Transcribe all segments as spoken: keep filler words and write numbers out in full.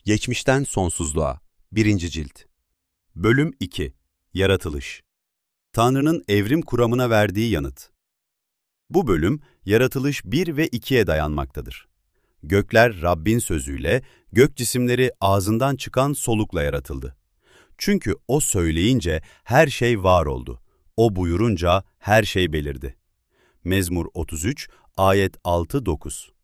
Geçmişten Sonsuzluğa birinci. Cilt. Bölüm iki. Yaratılış. Tanrı'nın evrim kuramına verdiği yanıt. Bu bölüm, yaratılış bir ve ikiye dayanmaktadır. Gökler Rabbin sözüyle, gök cisimleri ağzından çıkan solukla yaratıldı. Çünkü O söyleyince her şey var oldu. O buyurunca her şey belirdi. Mezmur otuz üç, ayet altı dokuz.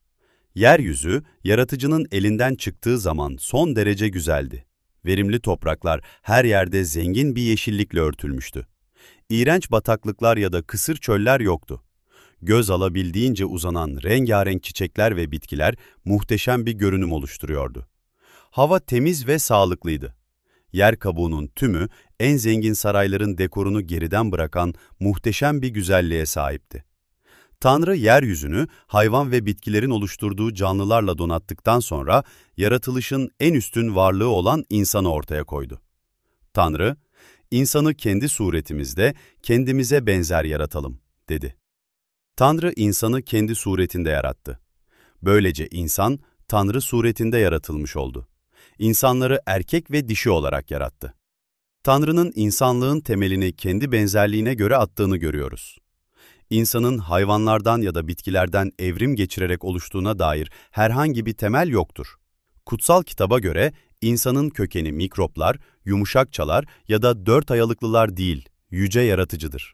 Yeryüzü, yaratıcının elinden çıktığı zaman son derece güzeldi. Verimli topraklar her yerde zengin bir yeşillikle örtülmüştü. İğrenç bataklıklar ya da kısır çöller yoktu. Göz alabildiğince uzanan rengarenk çiçekler ve bitkiler muhteşem bir görünüm oluşturuyordu. Hava temiz ve sağlıklıydı. Yer kabuğunun tümü en zengin sarayların dekorunu geriden bırakan muhteşem bir güzelliğe sahipti. Tanrı yeryüzünü hayvan ve bitkilerin oluşturduğu canlılarla donattıktan sonra yaratılışın en üstün varlığı olan insanı ortaya koydu. Tanrı, "İnsanı kendi suretimizde, kendimize benzer yaratalım," dedi. Tanrı insanı kendi suretinde yarattı. Böylece insan, Tanrı suretinde yaratılmış oldu. İnsanları erkek ve dişi olarak yarattı. Tanrı'nın insanlığın temelini kendi benzerliğine göre attığını görüyoruz. İnsanın hayvanlardan ya da bitkilerden evrim geçirerek oluştuğuna dair herhangi bir temel yoktur. Kutsal kitaba göre insanın kökeni mikroplar, yumuşakçalar ya da dört ayalıklılar değil, yüce yaratıcıdır.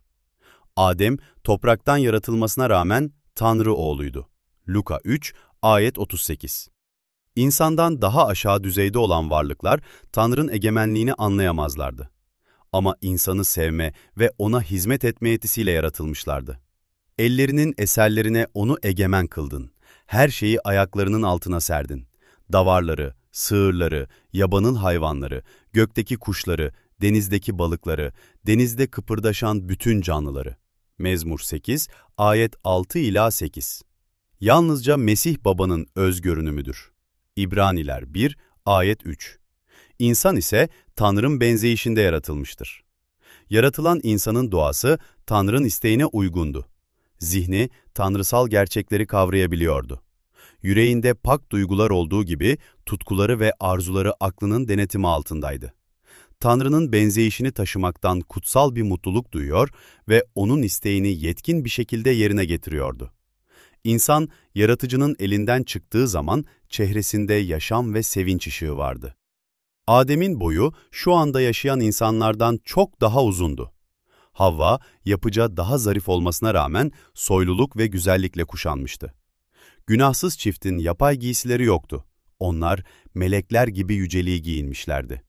Adem, topraktan yaratılmasına rağmen Tanrı oğluydu. Luka üç, ayet otuz sekiz. İnsandan daha aşağı düzeyde olan varlıklar Tanrı'nın egemenliğini anlayamazlardı. Ama insanı sevme ve ona hizmet etme yetisiyle yaratılmışlardı. Ellerinin eserlerine onu egemen kıldın. Her şeyi ayaklarının altına serdin. Davarları, sığırları, yabanıl hayvanları, gökteki kuşları, denizdeki balıkları, denizde kıpırdaşan bütün canlıları. Mezmur sekiz, ayet altı ila sekiz. Yalnızca Mesih Baba'nın öz görünümüdür. İbraniler bir, ayet üç. İnsan ise Tanrı'nın benzeyişinde yaratılmıştır. Yaratılan insanın doğası Tanrı'nın isteğine uygundu. Zihni tanrısal gerçekleri kavrayabiliyordu. Yüreğinde pak duygular olduğu gibi tutkuları ve arzuları aklının denetimi altındaydı. Tanrı'nın benzeyişini taşımaktan kutsal bir mutluluk duyuyor ve onun isteğini yetkin bir şekilde yerine getiriyordu. İnsan, yaratıcının elinden çıktığı zaman çehresinde yaşam ve sevinç ışığı vardı. Adem'in boyu şu anda yaşayan insanlardan çok daha uzundu. Havva, yapıca daha zarif olmasına rağmen soyluluk ve güzellikle kuşanmıştı. Günahsız çiftin yapay giysileri yoktu. Onlar melekler gibi yüceliği giyinmişlerdi.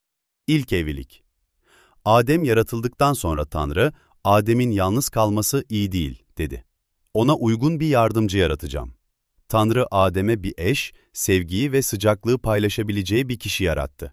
İlk evlilik. Adem yaratıldıktan sonra Tanrı, Adem'in yalnız kalması iyi değil, dedi. Ona uygun bir yardımcı yaratacağım. Tanrı Adem'e bir eş, sevgiyi ve sıcaklığı paylaşabileceği bir kişi yarattı.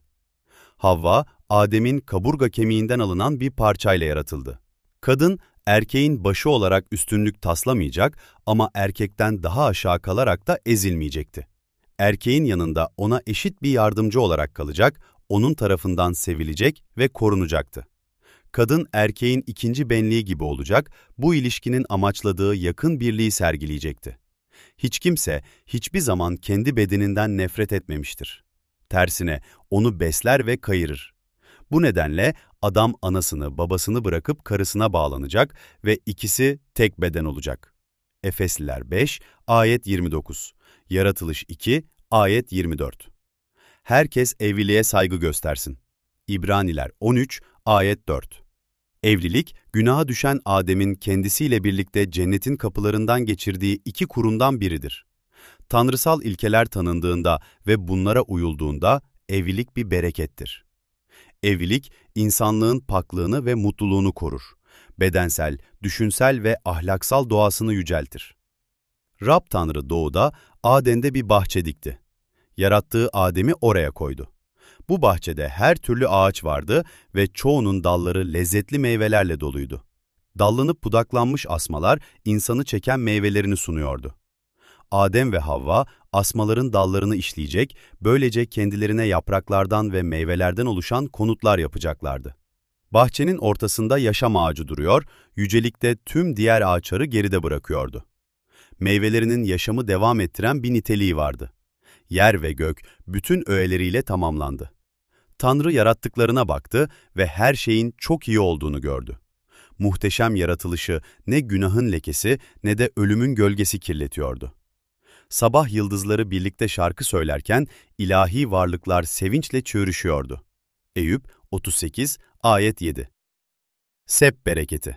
Havva, Adem'in kaburga kemiğinden alınan bir parçayla yaratıldı. Kadın, erkeğin başı olarak üstünlük taslamayacak ama erkekten daha aşağı kalarak da ezilmeyecekti. Erkeğin yanında ona eşit bir yardımcı olarak kalacak, onun tarafından sevilecek ve korunacaktı. Kadın, erkeğin ikinci benliği gibi olacak, bu ilişkinin amaçladığı yakın birliği sergileyecekti. Hiç kimse, hiçbir zaman kendi bedeninden nefret etmemiştir. Tersine, onu besler ve kayırır. Bu nedenle adam anasını, babasını bırakıp karısına bağlanacak ve ikisi tek beden olacak. Efesliler beş, ayet yirmi dokuz. Yaratılış iki, ayet yirmi dört. Herkes evliliğe saygı göstersin. İbraniler on üç, ayet dört. Evlilik, günaha düşen Adem'in kendisiyle birlikte cennetin kapılarından geçirdiği iki kurumdan biridir. Tanrısal ilkeler tanındığında ve bunlara uyulduğunda evlilik bir berekettir. Evlilik, insanlığın paklığını ve mutluluğunu korur. Bedensel, düşünsel ve ahlaksal doğasını yüceltir. Rab Tanrı doğuda, Aden'de bir bahçe dikti. Yarattığı Adem'i oraya koydu. Bu bahçede her türlü ağaç vardı ve çoğunun dalları lezzetli meyvelerle doluydu. Dallanıp budaklanmış asmalar insanı çeken meyvelerini sunuyordu. Adem ve Havva, asmaların dallarını işleyecek, böylece kendilerine yapraklardan ve meyvelerden oluşan konutlar yapacaklardı. Bahçenin ortasında yaşam ağacı duruyor, yücelikte tüm diğer ağaçları geride bırakıyordu. Meyvelerinin yaşamı devam ettiren bir niteliği vardı. Yer ve gök bütün öğeleriyle tamamlandı. Tanrı yarattıklarına baktı ve her şeyin çok iyi olduğunu gördü. Muhteşem yaratılışı ne günahın lekesi ne de ölümün gölgesi kirletiyordu. Sabah yıldızları birlikte şarkı söylerken ilahi varlıklar sevinçle çığırışıyordu. Eyüp otuz sekiz, ayet yedi. Sep bereketi.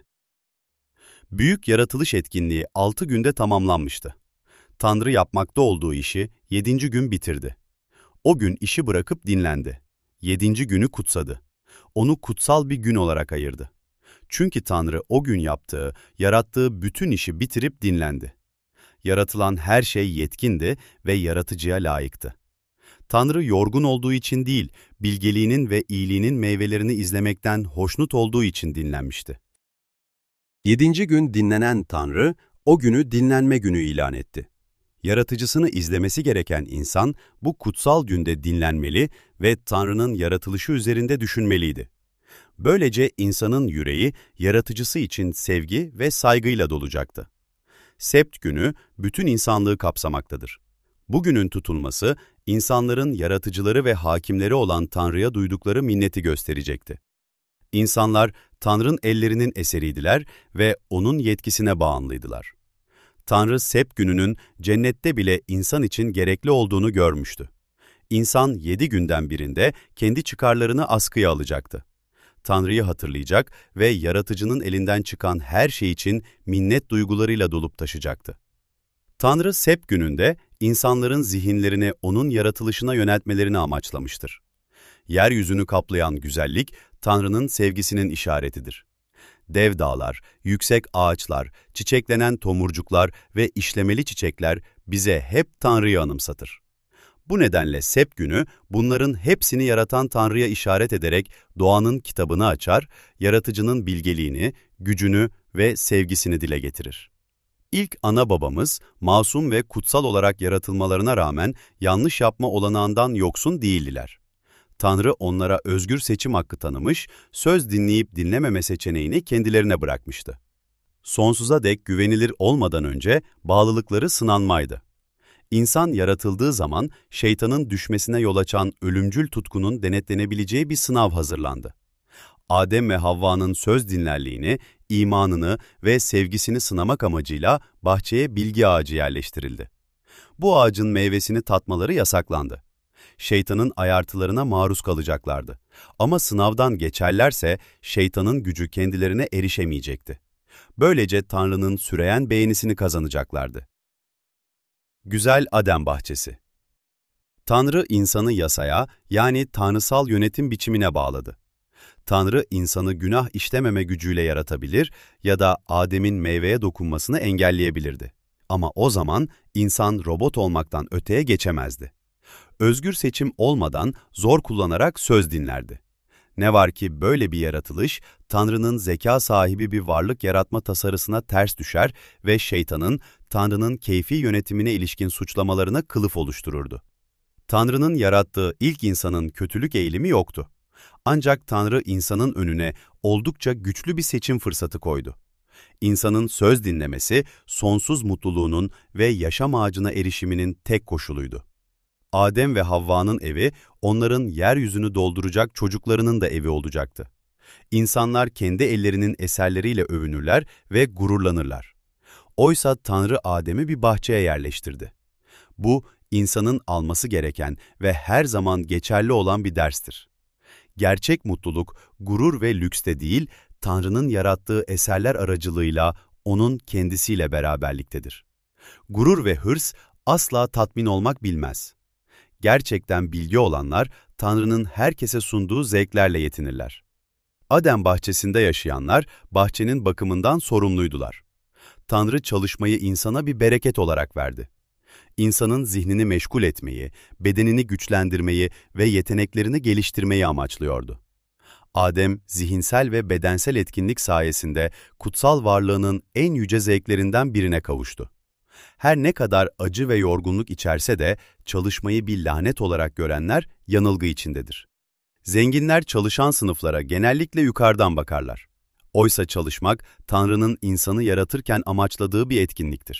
Büyük yaratılış etkinliği altı günde tamamlanmıştı. Tanrı yapmakta olduğu işi yedinci gün bitirdi. O gün işi bırakıp dinlendi. Yedinci günü kutsadı. Onu kutsal bir gün olarak ayırdı. Çünkü Tanrı o gün yaptığı, yarattığı bütün işi bitirip dinlendi. Yaratılan her şey yetkindi ve yaratıcıya layıktı. Tanrı yorgun olduğu için değil, bilgeliğinin ve iyiliğinin meyvelerini izlemekten hoşnut olduğu için dinlenmişti. Yedinci gün dinlenen Tanrı, o günü dinlenme günü ilan etti. Yaratıcısını izlemesi gereken insan, bu kutsal günde dinlenmeli ve Tanrı'nın yaratılışı üzerinde düşünmeliydi. Böylece insanın yüreği, yaratıcısı için sevgi ve saygıyla dolacaktı. Sept günü bütün insanlığı kapsamaktadır. Bugünün tutulması, insanların yaratıcıları ve hakimleri olan Tanrı'ya duydukları minneti gösterecekti. İnsanlar, Tanrı'nın ellerinin eseriydiler ve O'nun yetkisine bağımlıydılar. Tanrı, Sept gününün cennette bile insan için gerekli olduğunu görmüştü. İnsan yedi günden birinde kendi çıkarlarını askıya alacaktı. Tanrı'yı hatırlayacak ve yaratıcının elinden çıkan her şey için minnet duygularıyla dolup taşacaktı. Tanrı Sept gününde insanların zihinlerini onun yaratılışına yöneltmelerini amaçlamıştır. Yeryüzünü kaplayan güzellik, Tanrı'nın sevgisinin işaretidir. Dev dağlar, yüksek ağaçlar, çiçeklenen tomurcuklar ve işlemeli çiçekler bize hep Tanrı'yı anımsatır. Bu nedenle Sept günü bunların hepsini yaratan Tanrı'ya işaret ederek doğanın kitabını açar, yaratıcının bilgeliğini, gücünü ve sevgisini dile getirir. İlk ana babamız, masum ve kutsal olarak yaratılmalarına rağmen yanlış yapma olanağından yoksun değildiler. Tanrı onlara özgür seçim hakkı tanımış, söz dinleyip dinlememe seçeneğini kendilerine bırakmıştı. Sonsuza dek güvenilir olmadan önce bağlılıkları sınanmaydı. İnsan yaratıldığı zaman şeytanın düşmesine yol açan ölümcül tutkunun denetlenebileceği bir sınav hazırlandı. Adem ve Havva'nın söz dinlerliğini, imanını ve sevgisini sınamak amacıyla bahçeye bilgi ağacı yerleştirildi. Bu ağacın meyvesini tatmaları yasaklandı. Şeytanın ayartılarına maruz kalacaklardı. Ama sınavdan geçerlerse şeytanın gücü kendilerine erişemeyecekti. Böylece Tanrı'nın süreyen beğenisini kazanacaklardı. Güzel Adem Bahçesi. Tanrı insanı yasaya, yani tanrısal yönetim biçimine bağladı. Tanrı insanı günah işlememe gücüyle yaratabilir ya da Adem'in meyveye dokunmasını engelleyebilirdi. Ama o zaman insan robot olmaktan öteye geçemezdi. Özgür seçim olmadan zor kullanarak söz dinlerdi. Ne var ki böyle bir yaratılış, Tanrı'nın zeka sahibi bir varlık yaratma tasarısına ters düşer ve şeytanın, Tanrı'nın keyfi yönetimine ilişkin suçlamalarına kılıf oluştururdu. Tanrı'nın yarattığı ilk insanın kötülük eğilimi yoktu. Ancak Tanrı insanın önüne oldukça güçlü bir seçim fırsatı koydu. İnsanın söz dinlemesi, sonsuz mutluluğunun ve yaşam ağacına erişiminin tek koşuluydu. Adem ve Havva'nın evi, onların yeryüzünü dolduracak çocuklarının da evi olacaktı. İnsanlar kendi ellerinin eserleriyle övünürler ve gururlanırlar. Oysa Tanrı Adem'i bir bahçeye yerleştirdi. Bu, insanın alması gereken ve her zaman geçerli olan bir derstir. Gerçek mutluluk, gurur ve lükste değil, Tanrı'nın yarattığı eserler aracılığıyla onun kendisiyle beraberliktedir. Gurur ve hırs asla tatmin olmak bilmez. Gerçekten bilgi olanlar, Tanrı'nın herkese sunduğu zevklerle yetinirler. Adem bahçesinde yaşayanlar, bahçenin bakımından sorumluydular. Tanrı çalışmayı insana bir bereket olarak verdi. İnsanın zihnini meşgul etmeyi, bedenini güçlendirmeyi ve yeteneklerini geliştirmeyi amaçlıyordu. Adem, zihinsel ve bedensel etkinlik sayesinde kutsal varlığının en yüce zevklerinden birine kavuştu. Her ne kadar acı ve yorgunluk içerse de çalışmayı bir lanet olarak görenler yanılgı içindedir. Zenginler çalışan sınıflara genellikle yukarıdan bakarlar. Oysa çalışmak, Tanrı'nın insanı yaratırken amaçladığı bir etkinliktir.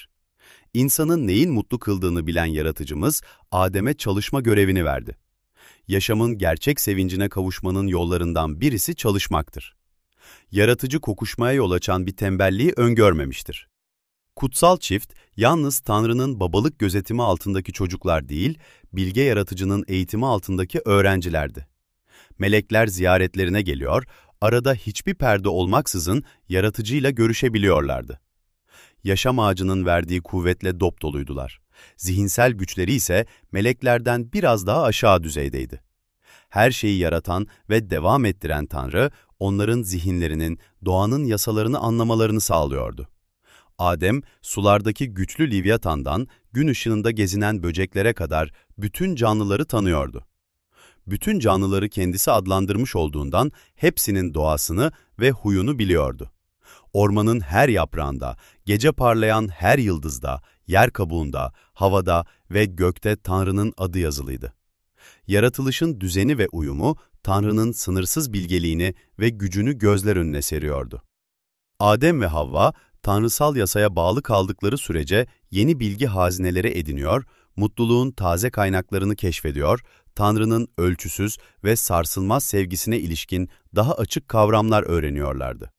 İnsanın neyin mutlu kıldığını bilen yaratıcımız, Adem'e çalışma görevini verdi. Yaşamın gerçek sevincine kavuşmanın yollarından birisi çalışmaktır. Yaratıcı kokuşmaya yol açan bir tembelliği öngörmemiştir. Kutsal çift, yalnız Tanrı'nın babalık gözetimi altındaki çocuklar değil, bilge yaratıcının eğitimi altındaki öğrencilerdi. Melekler ziyaretlerine geliyor, arada hiçbir perde olmaksızın yaratıcıyla görüşebiliyorlardı. Yaşam ağacının verdiği kuvvetle dopdoluydular. Zihinsel güçleri ise meleklerden biraz daha aşağı düzeydeydi. Her şeyi yaratan ve devam ettiren Tanrı, onların zihinlerinin, doğanın yasalarını anlamalarını sağlıyordu. Adem, sulardaki güçlü Livyatan'dan gün ışığında gezinen böceklere kadar bütün canlıları tanıyordu. Bütün canlıları kendisi adlandırmış olduğundan hepsinin doğasını ve huyunu biliyordu. Ormanın her yaprağında, gece parlayan her yıldızda, yer kabuğunda, havada ve gökte Tanrı'nın adı yazılıydı. Yaratılışın düzeni ve uyumu, Tanrı'nın sınırsız bilgeliğini ve gücünü gözler önüne seriyordu. Adem ve Havva, tanrısal yasaya bağlı kaldıkları sürece yeni bilgi hazineleri ediniyor, mutluluğun taze kaynaklarını keşfediyor, Tanrı'nın ölçüsüz ve sarsılmaz sevgisine ilişkin daha açık kavramlar öğreniyorlardı.